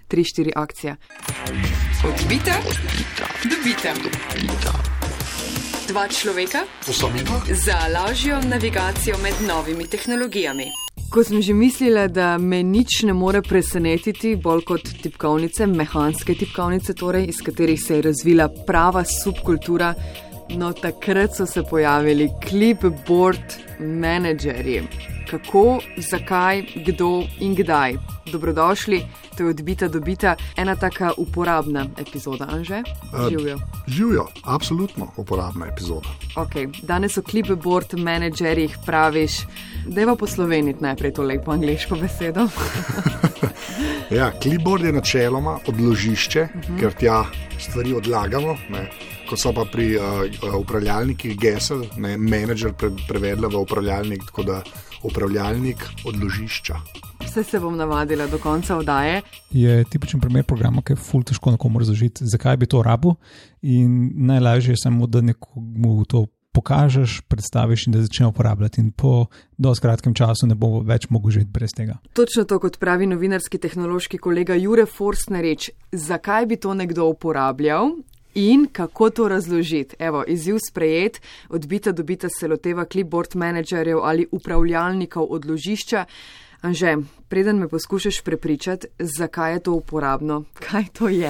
3-4 akcija. Odbita, dobita. Dva človeka za lažjo navigacijo med novimi tehnologijami. Ko sem že mislila, da me nič ne more presenetiti, bolj kot tipkovnice, mehanske tipkovnice, torej, iz katerih se je razvila prava subkultura, no takrat so se pojavili clipboard menedžerji. Kako, zakaj, kdo in kdaj? Dobrodošli, to je Odbita, dobita, ena taka uporabna epizoda, Anže? Živjo. Živjo, absolutno uporabna epizoda. Ok, danes o clipboard menedžerjih praviš, dajva posloveniti najprej to lepo angleško besedo. Ja, clipboard je načeloma odložišče, ker tja stvari odlagamo, ne. Ko so pa pri upravljalnikih gesel, ne, menedžer prevedla v upravljalnik, tako da upravljalnik odložišča. Vse se bom navadila do konca oddaje. Je tipičen primer programa, ki je ful težko nekomu razložiti, zakaj bi to rabil, in najlažje je samo, da nekomu to pokažeš, predstaviš in da začne uporabljati, in po dosti kratkem času ne bo več mogel živeti brez tega. Točno to, kot pravi novinarski tehnološki kolega Jure Forstner reč, zakaj bi to nekdo uporabljal in kako to razložiti. Evo, izziv sprejet, Odbita, dobita se loteva clipboard menedžerjev ali upravljalnikov odložišča. Anže, preden me poskušaš prepričati, zakaj je to uporabno, kaj to je?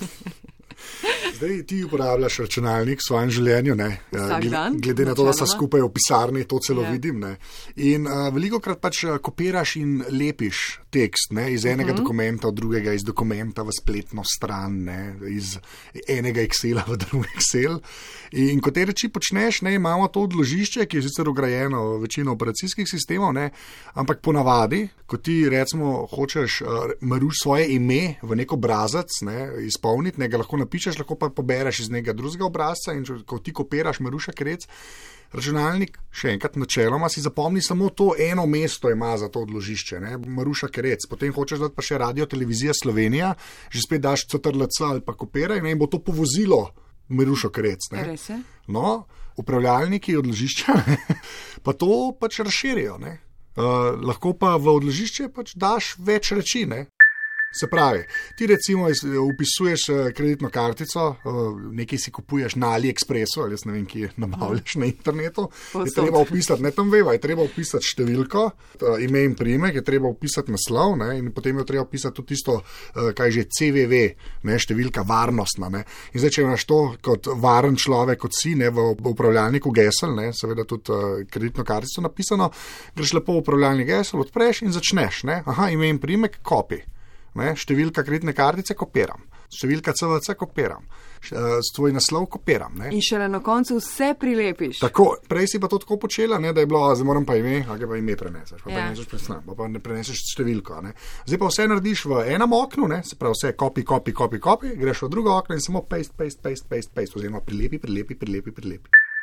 Zdaj ti uporabljaš računalnik v svojem življenju, ne? Glede na to, da so skupaj v pisarni, to celo vidim. Ne? In velikokrat pač kopiraš in lepiš tekst, ne? Iz enega dokumenta v drugega, iz dokumenta v spletno stran, ne? Iz enega Excela v drug Excel. In ko te reči počneš, ne, imamo to odložišče, ki je sicer vgrajeno v večino operacijskih sistemov, ne? Ampak ponavadi, ko ti recimo hočeš maruš svoje ime v nek obrazac, ne, izpolniti, ne, ga lahko napišeš, lahko pa pobereš iz nekega drugega obrazca, in ko ti kopiraš Maruša Krec, računalnik, še enkrat načeloma, si zapomni samo to eno mesto ima za to odložišče, ne, Maruša Krec. Potem hočeš dati pa še Radio Televizija Slovenija, že spet daš CTRL-C ali pa kopiraj, ne, in bo to povozilo Marušo Krec. Ne. No, upravljalniki odložišča pa to pač razširijo. Ne. Lahko pa v odložišče pač daš več reči, ne. Se pravi, ti recimo upisuješ kreditno kartico, nekaj si kupuješ na AliExpressu, ali jaz ne vem, ki nabavljaš na internetu, je treba upisati, ne tam veva, je treba upisati številko, ime in priimek, je treba upisati naslov, ne, in potem je treba upisati tudi tisto, kaj že CVV, ne, številka varnostna. Ne. In zdaj, če imaš to kot varen človek, kot si, ne, v upravljalniku gesel, ne, seveda tudi kreditno kartico napisano, greš lepo v upravljalnik gesel, odpreš in začneš, ne, aha, ime in priimek, copy. Ne, številka kreditne kartice kopiram, številka CVC kopiram, tvoj naslov kopiram. Ne. In šele na koncu vse prilepiš. Tako, prej si pa to tako počela, ne, da je bilo, zdaj moram pa ime, ali pa ime preneseš, pa preneseš presnan, pa ne preneseš številko. Ne. Zdaj pa vse narediš v enem oknu, ne, se pravi vse copy, greš v drugo okno in samo paste, oziroma prilepi.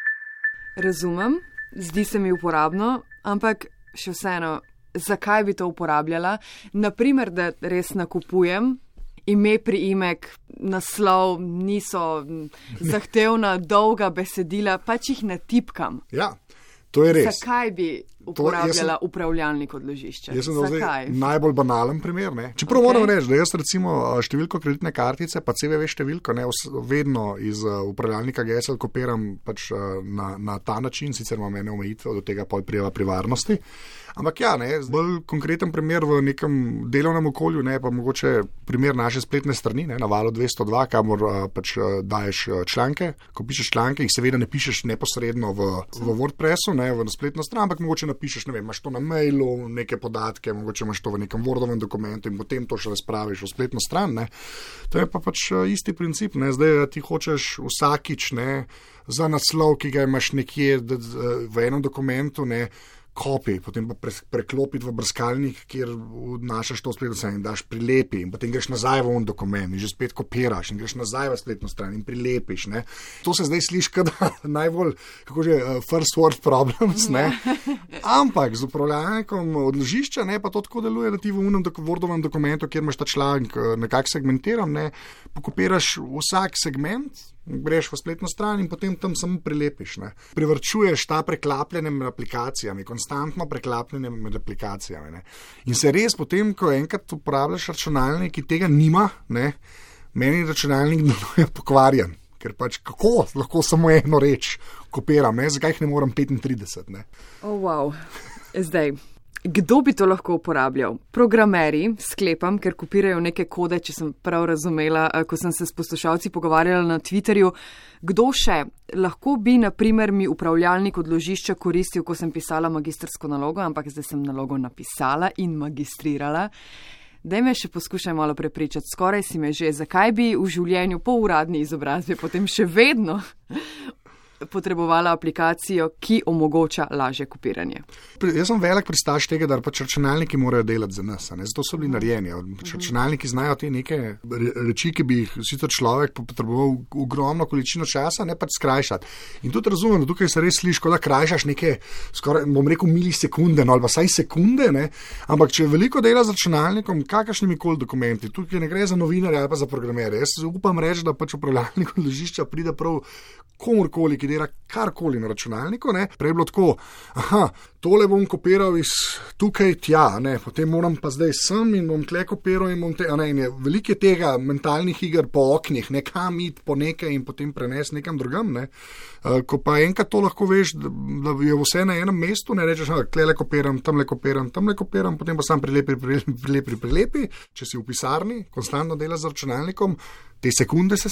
Razumem, zdi se mi uporabno, ampak še vseeno, zakaj bi to uporabljala? Naprimer, da res nakupujem, ime, priimek, naslov niso zahtevna, dolga besedila, pač jih natipkam. Ja, to je res. Zakaj bi uporabljala upravljalnik odložišča? Jaz sem zdaj najbolj banalen primer. Ne? Čeprav moram reči, da jaz recimo številko kreditne kartice, pa CVV številko, ne, vedno iz upravljalnika gesel kopiram pač na ta način, sicer imam ene omejitve, do tega pol prijava pri varnosti. Ampak ja, ne, bolj konkreten primer v nekem delovnem okolju, ne, pa mogoče primer naše spletne strani, ne, na Valu 202, kamor pač daješ članke, ko pišeš članke, jih seveda ne pišeš neposredno v WordPressu, ne, v spletno stran, ampak mogoče napišeš, ne vem, imaš to na mailu, neke podatke, mogoče imaš to v nekem Wordovem dokumentu in potem to še razpraviš v spletno stran, ne. To je pa pač isti princip, ne, zdaj ti hočeš vsakič, ne, za naslov, ki ga imaš nekje v enem dokumentu, ne, copy, potem pa preklopiti v brskalnik, kjer vnašaš to spletno stran in daš prilepi in potem greš nazaj v dokument in že spet kopiraš in greš nazaj v spletno stran in prilepiš. Ne. To se zdaj sliši kot najbolj, kako že, first world problems, ne. Ampak z upravljalnikom odložišča, ne, pa to tako deluje, da ti v Wordovem dokumentu, kjer imaš ta članek nekako segmentiran, ne, pokopiraš vsak segment, greš v spletno stran in potem tam samo prilepiš. Ne. Privrčuješ ta preklapljanje med aplikacijami, konstantno preklapljanje med aplikacijami. Ne. In se res potem, ko enkrat uporabljaš računalnik, ki tega nima, ne, meni računalnik deluje pokvarjen. Ker pač kako lahko samo eno reč kopiram, ne? Zakaj jih ne moram 35, ne? Wow. Zdaj, kdo bi to lahko uporabljal? Programerji, sklepam, ker kopirajo neke kode, če sem prav razumela, ko sem se s poslušalci pogovarjala na Twitterju. Kdo še? Lahko bi, na primer, mi upravljalnik odložišča koristil, ko sem pisala magistrsko nalogo, ampak zdaj sem nalogo napisala in magistrirala. Daj me še poskušaj malo prepričati, skoraj si me že, zakaj bi v življenju po uradni izobrazbi potem še vedno potrebovala aplikacijo, ki omogoča lažje kopiranje. Jaz sem velik pristaš tega, da pač računalniki morajo delati za nas, ne? Zato so bili narejeni. Računalniki znajo te neke reči, ki bi jih sicer človek potreboval ogromno količino časa, ne pač skrajšati. In tudi razumem, da tukaj se res sliši, da krajšaš neke, skoraj, bom rekel, milisekunde, no, ali pa saj sekunde, ne? Ampak če veliko dela z računalnikom, kakršnimi koli dokumenti, tukaj ne gre za novinarje ali pa za programerje. Jaz upam reči, da pač upravljalnik odložišča pride prav komorkoli, ki dela karkoli na računalniku, ne. Prej je bilo tako, tole bom kopiral iz tukaj tja, ne, potem moram pa zdaj sem in bom tle kopiral in bom veliko je tega mentalnih iger po oknih, nekam iti po nekaj in potem prenesti nekam drugam, ne. Ko pa enkrat to lahko veš, da je vse na enem mestu, ne rečeš, tle kopiram, tamle kopiram, potem pa sam prilepi, če si v pisarni, konstantno dela z računalnikom, te sekunde se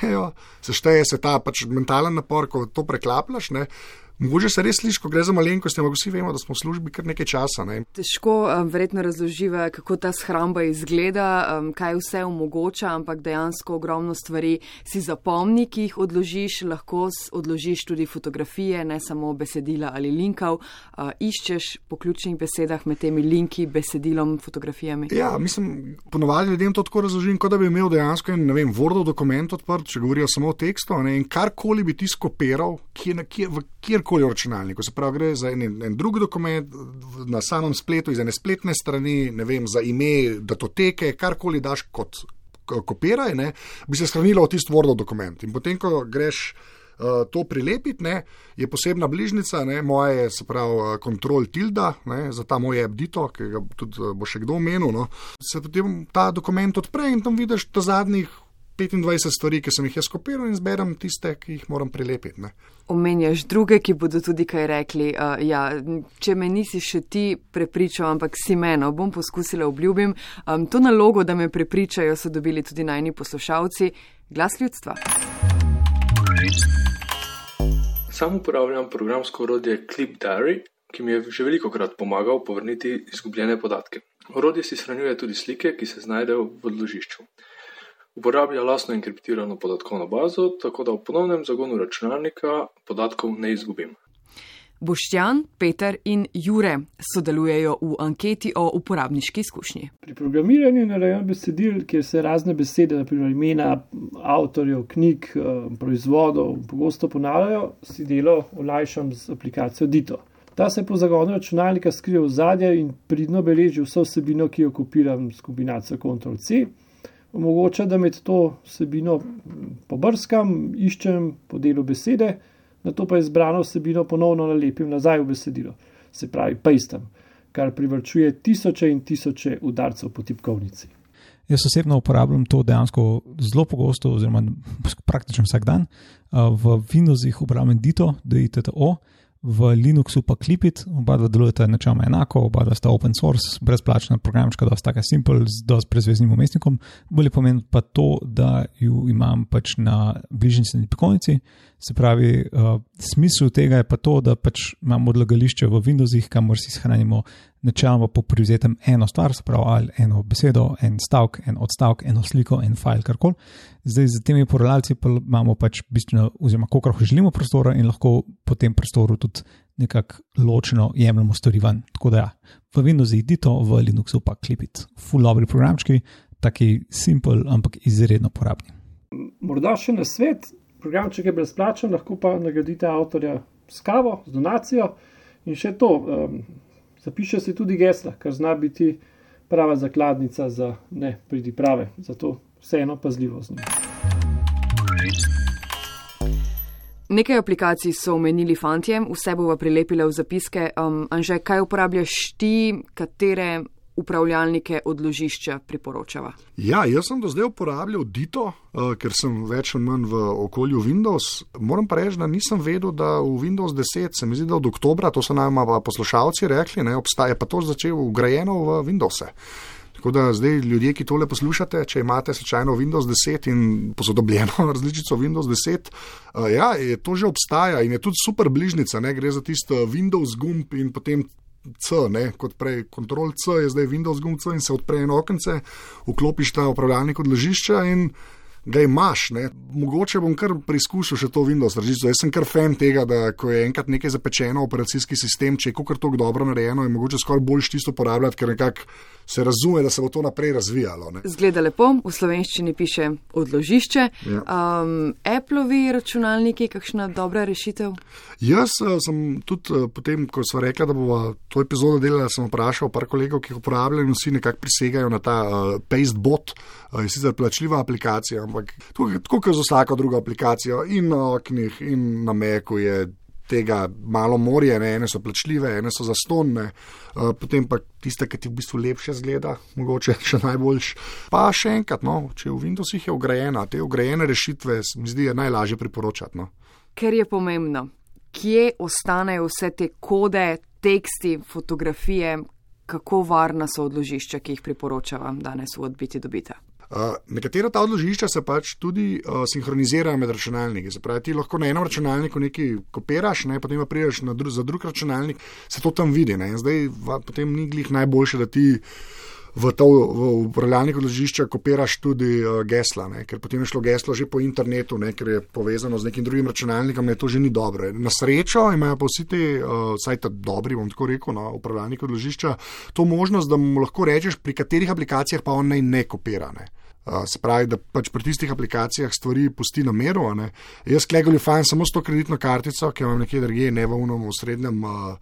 sešteje se ta pač mentalen napor, ko to preklapljaš, ne. Mogoče se res sliši, ko gre za malenkosti, ampak vsi vemo, da smo v službi kar nekaj časa. Ne? Težko verjetno razloživa, kako ta shramba izgleda, kaj vse omogoča, ampak dejansko ogromno stvari si zapomni, ki jih odložiš, lahko odložiš tudi fotografije, ne samo besedila ali linkov, iščeš po ključnih besedah med temi linki, besedilom, fotografijami. Ja, mislim, ponovadi ljudem to tako razložim, kot da bi imel dejansko en Wordov dokument odprt, če govorijo samo o tekstu, ne? In karkoli bi ti skopiral, kjerkoli v računalniku, se pravi, gre za en drug dokument na samem spletu, iz ene spletne strani, ne vem, za ime datoteke, karkoli daš kot kopiraj, ne, bi se shranilo v tisti Wordov dokument. In potem, ko greš to prilepiti, ne, je posebna bližnica, ne, moje, se pravi, Ctrl tilda, ne, za ta moj app Dito, ki ga tudi bo še kdo omenil, no, se potem ta dokument odpre in tam vidiš ta zadnjih 25 stvari, ki sem jih jaz kopiral in zberem tiste, ki jih moram prilepiti. Ne. Omenjaš druge, ki bodo tudi kaj rekli. Če me nisi še ti prepričal, ampak si meno, bom poskusila, obljubim. To nalogo, da me prepričajo, so dobili tudi najni poslušalci. Glas ljudstva. Sam uporabljam programsko orodje Clip Diary, ki mi je že velikokrat pomagal povrniti izgubljene podatke. Orodje si shranjuje tudi slike, ki se znajdejo v odložišču. Uporablja lastno enkriptirano podatkovno bazo, tako da v ponovnem zagonu računalnika podatkov ne izgubim. Boštjan, Peter in Jure sodelujejo v anketi o uporabniški izkušnji. Pri programiranju narejem besedil, kjer se razne besede, naprimer imena avtorjev, knjig, proizvodov, pogosto ponavljajo, si delo olajšam z aplikacijo Dito. Ta se po zagonu računalnika skrije v zadje in pridno beleži vso vsebino, ki jo kopiram s kombinacijo Ctrl+C. Omogoča, da med to vsebino pobrskam, iščem po delu besede, nato pa izbrano vsebino ponovno nalepim nazaj v besedilo, se pravi pastam, kar privarčuje tisoče in tisoče udarcev po tipkovnici. Jaz osebno uporabljam to dejansko zelo pogosto, oziroma praktično vsak dan. V Windowsih uporabljam Dito, DITTO, v Linuxu pa Clipit, oba dva delujeta načeloma enako, oba dva sta open source, brezplačna programčka, dosti taka simple, z dosti brezveznim umestnikom. Bolje pomeni pa to, da ju imam pač na bližnjici tipkovnici. Se pravi, smisel tega je pa to, da pač imamo odlagališče v Windowsih, kamor si shranimo načeloma po privzetem eno stvar, se pravi ali eno besedo, en stavek, en odstavek, eno sliko, en file, karkoli. Zdaj z temi portalci pa imamo pač bistveno, oziroma kolikor želimo prostora in lahko po tem prostoru tudi nekako ločeno jemljamo stvari ven. Tako da ja, v Windowsih Dito, v Linuxu pa Clipit. Ful dobri programčki, taki simple, ampak izredno porabni. Morda še na svet, programček je brezplačen, lahko pa nagradite avtorja s kavo, z donacijo in še to, zapiše si tudi gesla, kar zna biti prava zakladnica za ne pridiprave, zato vseeno pazljivo z njim. Nekaj aplikacij so omenili fantje, vse bova prilepila v zapiske. Anže, kaj uporabljaš ti, katere upravljalnike odložišča priporočava? Ja, jaz sem do zdaj uporabljal Dito, ker sem več ali manj v okolju Windows. Moram pa reči, da nisem vedel, da v Windows 10, se mi zdi, da od oktobra, to so nam poslušalci rekli, obstaja pa to začel vgrajeno v Windowse. Tako da zdaj ljudje, ki tole poslušate, če imate slučajno Windows 10 in posodobljeno različico Windows 10, ja, to že obstaja in je tudi super bližnica, gre za tisto Windows gumb in potem C, kot prej Ctrl C, je zdaj Windows gumb C in se odpre eno okence, vklopiš ta upravljalnik odložišča in ga imaš. Mogoče bom kar preizkušal še to Windows različico. Jaz sem kar fan tega, da ko je enkrat nekaj zapečeno operacijski sistem, če je kakor toliko dobro narejeno, je mogoče skoraj bolj tisto uporabljati, ker nekako se razume, da se bo to naprej razvijalo. Zgleda lepo, v slovenščini piše odložišče. Ja. Appleovi računalniki, kakšna dobra rešitev? Jaz sem tudi potem, ko sva rekla, da bova to epizodo delala, sem vprašal par kolegov, ki jih uporabljajo in vsi nekako prisegajo na ta Pastebot, je sicer plačljiva aplikacija, ampak tako kot z vsako drugo aplikacijo in na oknih in na Macu je tega malo morje, ene so plačljive, ene so zastonne, potem pa tiste, ki ti v bistvu lepše zgleda, mogoče še najboljš. Pa še enkrat, če v Windowsih je vgrajena, te vgrajene rešitve mi zdi je najlažje priporočati. Ker je pomembno, kje ostanejo vse te kode, teksti, fotografije, kako varna so odložišča, ki jih priporočavam danes v Odbiti dobita? Nekatera ta odložišča se pač tudi sinhronizirajo med računalniki. Se pravi, ti lahko na enem računalniku nekaj kopiraš, potem pa prideš za drug računalnik, se to tam vidi. In zdaj potem ni glih najboljše, da ti v upravljalnik odložišča kopiraš tudi gesla, ker potem je šlo geslo že po internetu, ker je povezano z nekim drugim računalnikom, to že ni dobro. Na srečo imajo pa vsi ti, vsaj ta dobri, bom tako rekel, upravljalnik odložišča, to možnost, da mu lahko rečeš, pri katerih aplikacijah pa on naj ne kopira. Se pravi, da pač pri tistih aplikacijah stvari pusti na meru. Jaz klegolju fajn samo s to kreditno kartico, ki imam nekje drugje, ne v srednjem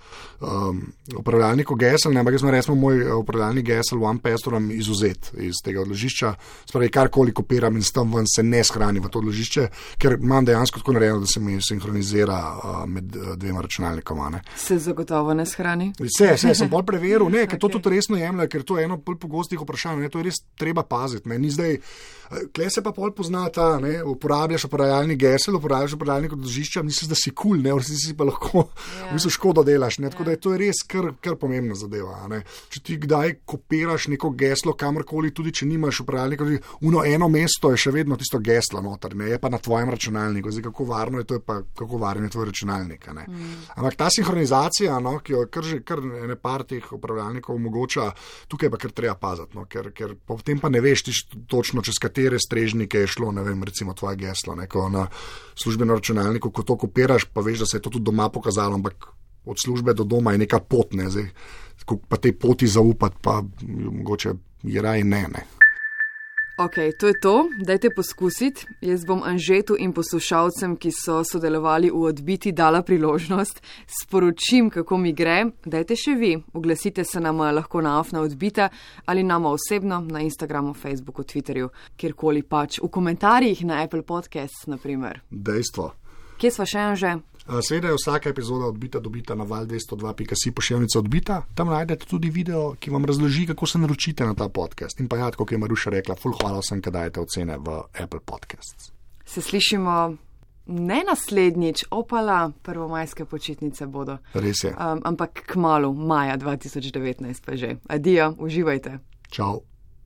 upravljalniku gesel, ampak jaz recimo moj upravljalnik gesel OnePassword izuzet iz tega odložišča. Se pravi, karkoli kopiram in s tem ven se ne shrani v to odložišče, ker imam dejansko tako narejeno, da se mi sinhronizira med dvema računalnikoma. Se zagotovo ne shrani? Se, sem bolj preveril, ker to tudi resno jemlje, ker to je eno bolj pogostih vprašanj, to je res treba paziti. Ni zdaj Kle se pa pol pozna ta, uporabljaš upravljalnik gesel, uporabljaš upravljalnik odložišča, misliš, da si kul, v resnici si pa lahko v bistvu škodo delaš. Tako da to je res kar pomembna zadeva. Če ti kdaj kopiraš neko geslo kamorkoli, tudi če nimaš upravljalnika, eno mesto je še vedno tisto geslo noter, je pa na tvojem računalniku. Zdaj, kako varno je to, je pa kako varen je tvoj računalnik. Ampak ta sinhronizacija, ki jo kar ene par teh upravljalnikov omogoča, tukaj pa kar treba paziti, ker potem pa ne veš točno, čez katere strežnike je šlo, recimo tvoje geslo, ko na službenem računalniku, ko to kopiraš, pa veš, da se je to tudi doma pokazalo, ampak od službe do doma je neka pot, zdaj, ko pa tej poti zaupati, pa mogoče je raj ne. Ok, to je to, dajte poskusiti. Jaz bom Anžetu in poslušalcem, ki so sodelovali v Odbiti, dala priložnost. Sporočim, kako mi gre. Dajte še vi, oglasite se nama lahko na Odbita ali nama osebno na Instagramu, Facebooku, Twitterju, kjerkoli pač. V komentarjih na Apple Podcasts, naprimer. Dejstvo. Kje sva še, Anže? Seveda je vsaka epizoda Odbita dobita na val202.si pošiljnica Odbita. Tam najdete tudi video, ki vam razloži, kako se naročite na ta podcast. In pa kot je Maruša rekla, ful hvala vsem, ki dajete ocene v Apple Podcasts. Se slišimo ne naslednjič, opala, prvomajske počitnice bodo. Res je. Ampak kmalu, maja 2019 pa že. Adijo, uživajte. Čau.